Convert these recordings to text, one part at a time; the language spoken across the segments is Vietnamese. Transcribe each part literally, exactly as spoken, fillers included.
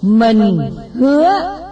mình hứa,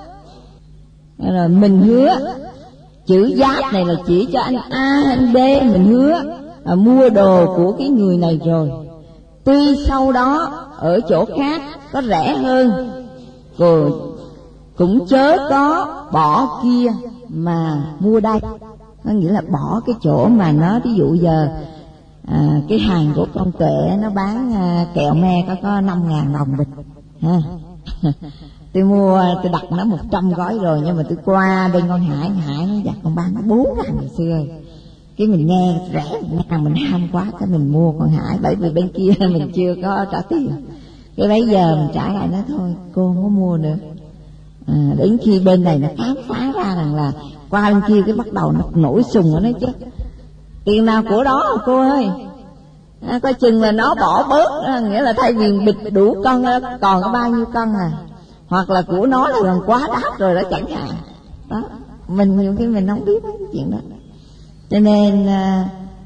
rồi mình hứa, chữ giáp này là chỉ cho anh A anh B, mình hứa à, mua đồ của cái người này rồi, tuy sau đó ở chỗ khác có rẻ hơn, rồi cũng chớ có bỏ kia mà mua đây. Nó nghĩa là bỏ cái chỗ mà nó, ví dụ giờ à, cái hàng của con Tuệ nó bán à, kẹo me có có năm ngàn đồng bịch ha. Tôi mua, tôi đặt nó một trăm gói rồi, nhưng mà tôi qua bên con Hải, Hải nó dắt con bán nó bốn ngàn ngày xưa. Cái mình nghe rẻ một ngàn, mình ham quá, cái mình mua con Hải, bởi vì bên kia mình chưa có trả tiền. Cái bây giờ mình trả lại nó thôi, cô không có mua nữa. À, đến khi bên này nó khám phá ra rằng là qua bên kia cái bắt đầu nó nổi sùng ở nó chứ. Tiền nào của đó cô ơi. À, coi chừng là nó bỏ bớt, à, nghĩa là thay vì bịch đủ cân còn có bao nhiêu cân à, hoặc là của nó là gần quá đắt rồi đó chẳng hạn. Đó, mình nhiều khi mình không biết cái chuyện đó. Cho nên à,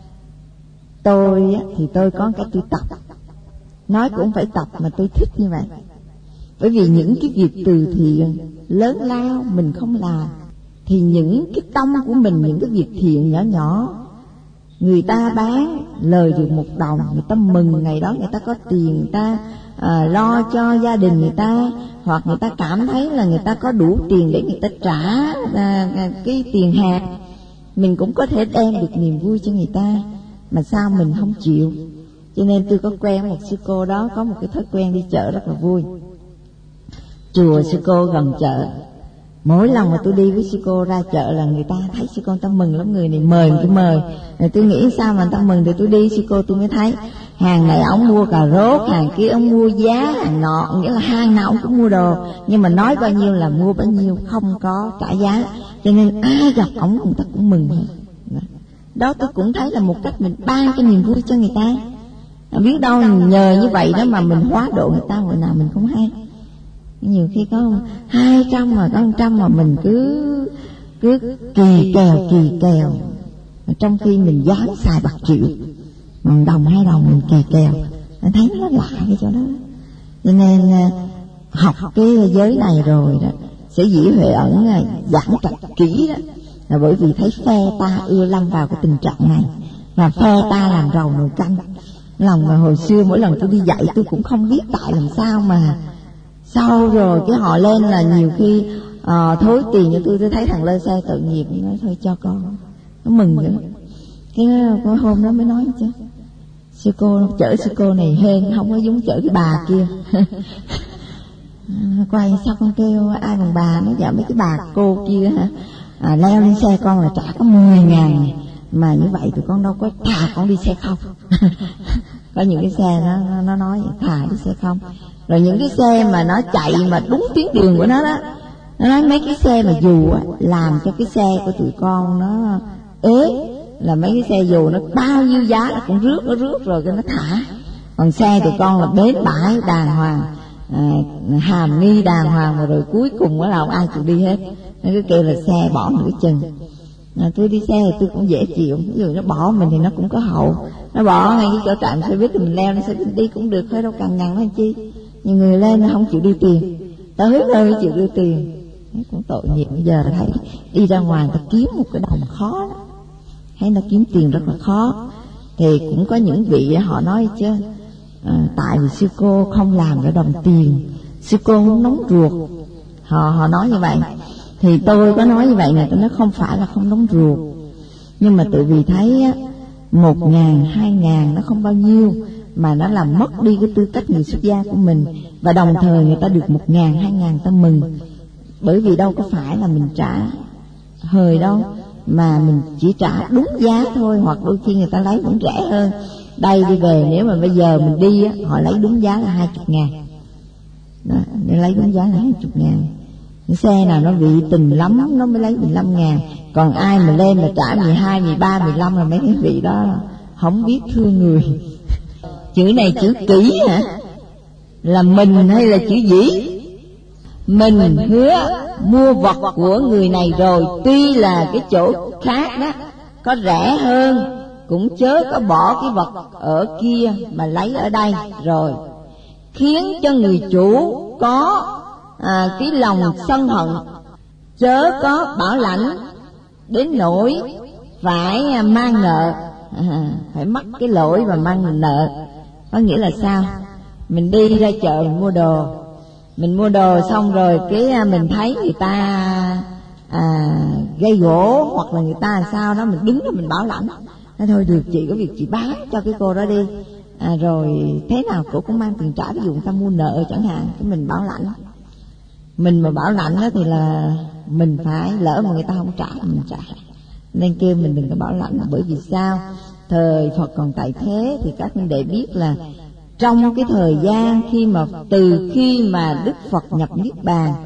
tôi thì tôi có cái tôi tập, nói cũng phải tập mà tôi thích như vậy. Bởi vì những cái việc từ thiện lớn lao mình không làm, thì những cái tâm của mình, những cái việc thiện nhỏ nhỏ, người ta bán lời được một đồng, người ta mừng ngày đó, người ta có tiền, người ta à, lo cho gia đình người ta, hoặc người ta cảm thấy là người ta có đủ tiền để người ta trả à, cái tiền hạt, mình cũng có thể đem được niềm vui cho người ta. Mà sao mình không chịu? Cho nên tôi có quen một sư cô đó, có một cái thói quen đi chợ rất là vui. Chùa sư cô gần chợ, mỗi lần mà tôi đi với sư cô ra chợ là người ta thấy sư cô người ta mừng lắm, người này mời tôi mời. Rồi tôi nghĩ sao mà người ta mừng, thì tôi đi sư cô tôi mới thấy hàng này ông mua cà rốt, hàng kia ông mua giá, hàng nọ, nghĩa là hàng nào ông cũng mua đồ, nhưng mà nói bao nhiêu là mua bao nhiêu, không có trả giá. Cho nên ai gặp ông người ta cũng mừng hết. Đó tôi cũng thấy là một cách mình ban cái niềm vui cho người ta. Biết đâu nhờ như vậy đó mà mình hóa độ người ta hồi nào mình không hay. Nhiều khi có hai trăm mà có một trăm mà mình cứ cứ kỳ kèo kỳ kèo, trong khi mình dám xài bạc triệu, một đồng hai đồng mình kỳ kèo, mình thấy nó lạ cái chỗ đó. Cho nên học cái giới này rồi đó, sẽ dĩ Huệ Ẩn giảng trạch kỹ đó, là bởi vì thấy phe ta ưa lâm vào cái tình trạng này, và phe ta làm rầu nồi canh. Lòng mà hồi xưa mỗi lần tôi đi dạy tôi cũng không biết tại làm sao mà sau rồi cái họ lên là nhiều khi uh, thối tiền cho tôi, tôi thấy thằng lên xe tự nghiệp, nó nói thôi cho con, nó mừng nữa. Cái, cái hôm đó mới nói chứ, sư cô chở sư cô này hên, không có giống chở cái bà kia. Quay sao con kêu ai bằng bà, nó dạ mấy cái bà cô kia hả, à, leo lên xe con là trả có mười ngàn, mà như vậy tụi con đâu có, thà con đi xe không. Có những cái xe nó, nó, nó nói thà đi xe không. Rồi những cái xe mà nó chạy mà đúng tuyến đường của nó đó, nó nói mấy cái xe mà dù á, làm cho cái xe của tụi con nó ế, là mấy cái xe dù nó bao nhiêu giá là cũng rước, nó rước rồi cái nó thả. Còn xe tụi con là bến bãi đàng hoàng, à, hàm nghi đàng hoàng, mà rồi cuối cùng là không ai chịu đi hết. Nó cứ kêu là xe bỏ nửa chừng. À, tôi đi xe thì tôi cũng dễ chịu, ví dụ nó bỏ mình thì nó cũng có hậu, nó bỏ ngay cái chỗ trạm xe buýt thì mình leo, nó sẽ đi cũng được thôi, đâu cần nhằn nó chi. Nhưng người lên nó không chịu đưa tiền, tới nơi mới chịu đưa tiền, nó cũng tội nghiệp. Bây giờ thấy đi ra ngoài ta kiếm một cái đồng khó đó, hay nó kiếm tiền rất là khó. Thì cũng có những vị họ nói chứ, à, tại vì sư cô không làm ra đồng tiền, sư cô không nóng ruột, họ họ nói như vậy. Thì tôi có nói như vậy này, tôi nói không phải là không nóng ruột, nhưng mà tự vì thấy á, một ngàn hai ngàn nó không bao nhiêu, mà nó làm mất đi cái tư cách người xuất gia của mình. Và đồng thời người ta được một ngàn hai ngàn ta mừng, bởi vì đâu có phải là mình trả hời đâu, mà mình chỉ trả đúng giá thôi, hoặc đôi khi người ta lấy vẫn rẻ hơn. Đây đi về nếu mà bây giờ mình đi á, họ lấy đúng giá là hai chục ngàn đó, để lấy đúng giá là hai chục ngàn. Cái xe nào nó vị tình lắm nó mới lấy mười lăm ngàn, còn ai mà lên mà trả mười hai, mười ba, mười lăm là mấy cái vị đó không biết thương người. Chữ này chữ kỹ hả? Là mình hay là chữ dĩ? Mình hứa mua vật của người này rồi, tuy là cái chỗ khác đó có rẻ hơn, cũng chớ có bỏ cái vật ở kia mà lấy ở đây, rồi khiến cho người chủ có à, cái lòng sân hận, chớ có bảo lãnh đến nỗi phải mang nợ, à, phải mắc cái lỗi và mang nợ. Có nghĩa là sao? Mình đi ra chợ mình mua đồ, mình mua đồ xong rồi cái mình thấy người ta à, gây gỗ hoặc là người ta làm sao đó, mình đứng đó mình bảo lãnh, nói thôi được chị, có việc chị bán cho cái cô đó đi, à, rồi thế nào cô cũng mang tiền trả, ví dụ người ta mua nợ chẳng hạn, cái mình bảo lãnh. Mình mà bảo lãnh đó thì là mình phải, lỡ mà người ta không trả mình trả, nên kêu mình đừng có bảo lãnh. Bởi vì sao? Thời Phật còn tại thế thì các huynh đệ biết là trong cái thời gian khi mà từ khi mà Đức Phật nhập Niết Bàn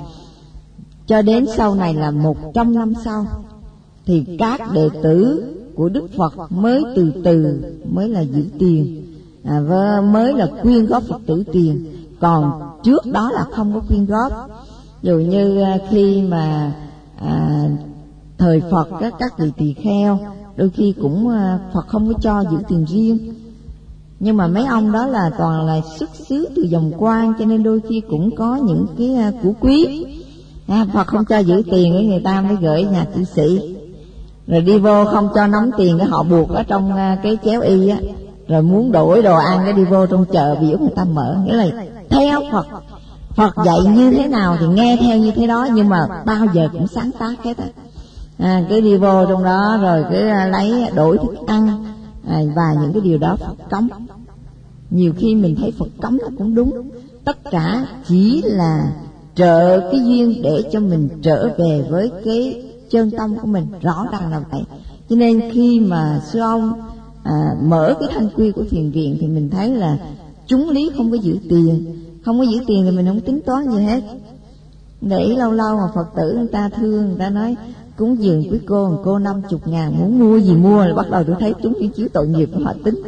cho đến sau này là một trăm năm sau, thì các đệ tử của Đức Phật mới từ từ mới là giữ tiền, à, mới là quyên góp Phật tử tiền. Còn trước đó là không có quyên góp. Dù như khi mà à, thời Phật các, các vị tỳ kheo đôi khi cũng Phật không có cho giữ tiền riêng, nhưng mà mấy ông đó là toàn là xuất xứ từ dòng quan, cho nên đôi khi cũng có những cái của quý, à, Phật không cho giữ tiền với người ta mới gửi nhà cư sĩ, rồi đi vô không cho nắm tiền, cái họ buộc ở trong cái chéo y á, rồi muốn đổi đồ ăn cái đi vô trong chợ biểu người ta mở. Nghĩa là theo Phật, Phật dạy như thế nào thì nghe theo như thế đó, nhưng mà bao giờ cũng sáng tác hết á. À, cứ đi vô trong đó rồi cứ lấy đổi thức ăn, à, và những cái điều đó Phật cấm. Nhiều khi mình thấy Phật cấm nó cũng đúng, tất cả chỉ là trợ cái duyên để cho mình trở về với cái chân tâm của mình, rõ ràng là vậy. Cho nên khi mà sư ông à, mở cái thanh quy của thiền viện thì mình thấy là chúng lý không có giữ tiền. Không có giữ tiền thì mình không tính toán gì hết. Để lâu lâu mà Phật tử người ta thương, người ta nói cúng dường quý cô, cô năm chục ngàn, muốn mua gì mua, là bắt đầu tôi thấy chúng cái chiếu tội nghiệp của họ tính.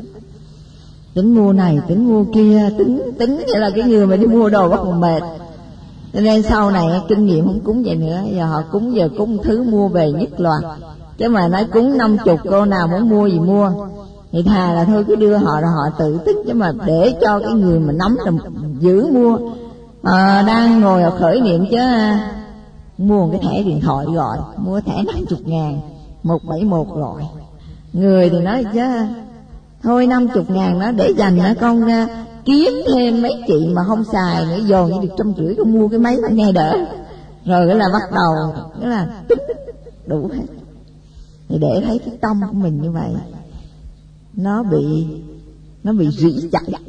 Tính mua này, tính mua kia, tính tính như là cái người mà đi mua đồ bắt đầu mệt. Cho nên sau này kinh nghiệm không cúng vậy nữa, giờ họ cúng giờ cúng thứ mua về nhất loạt. Chứ mà nói cúng năm chục, cô nào muốn mua gì mua, thì thà là thôi cứ đưa họ rồi họ tự tính. Chứ mà để cho cái người mà nắm là giữ mua, à, đang ngồi ở khởi niệm chứ à, mua một cái thẻ điện thoại gọi, mua thẻ năm chục ngàn, một bảy một gọi. Người thì nói chứ thôi năm chục ngàn đó để dành đó con uh, kiếm thêm mấy chị mà không xài nữa, dồn như được trăm rưỡi con mua cái máy nó nghe đỡ. Rồi cái là bắt đầu cái là tính đủ hết. Thì để thấy cái tâm của mình như vậy, nó bị nó bị rỉ chảy.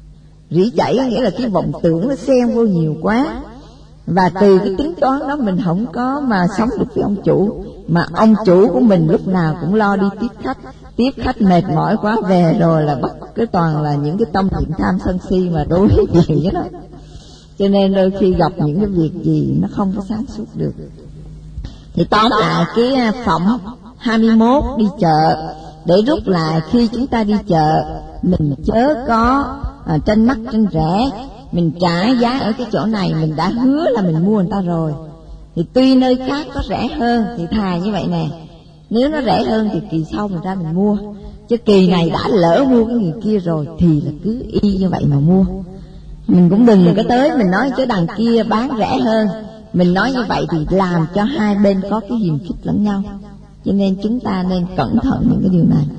Rỉ chảy nghĩa là cái vọng tưởng nó xen vô nhiều quá, và từ cái tính toán đó mình không có mà sống được với ông chủ, mà ông chủ của mình lúc nào cũng lo đi tiếp khách, tiếp khách mệt mỏi quá về rồi là bắt cái toàn là những cái tâm niệm tham sân si mà đối với nhiều với nó. Cho nên đôi khi gặp những cái việc gì nó không có sáng suốt được. Thì tóm lại cái phẩm hai mươi mốt đi chợ, để rút lại khi chúng ta đi chợ mình chớ có à, tranh mắc tranh rẻ. Mình trả giá ở cái chỗ này mình đã hứa là mình mua người ta rồi, thì tuy nơi khác có rẻ hơn thì thà như vậy nè, nếu nó rẻ hơn thì kỳ sau mình ra mình mua. Chứ kỳ này đã lỡ mua cái người kia rồi thì là cứ y như vậy mà mua. Mình cũng đừng có tới mình nói chứ đằng kia bán rẻ hơn, mình nói như vậy thì làm cho hai bên có cái hiềm khích lẫn nhau. Cho nên chúng ta nên cẩn thận những cái điều này.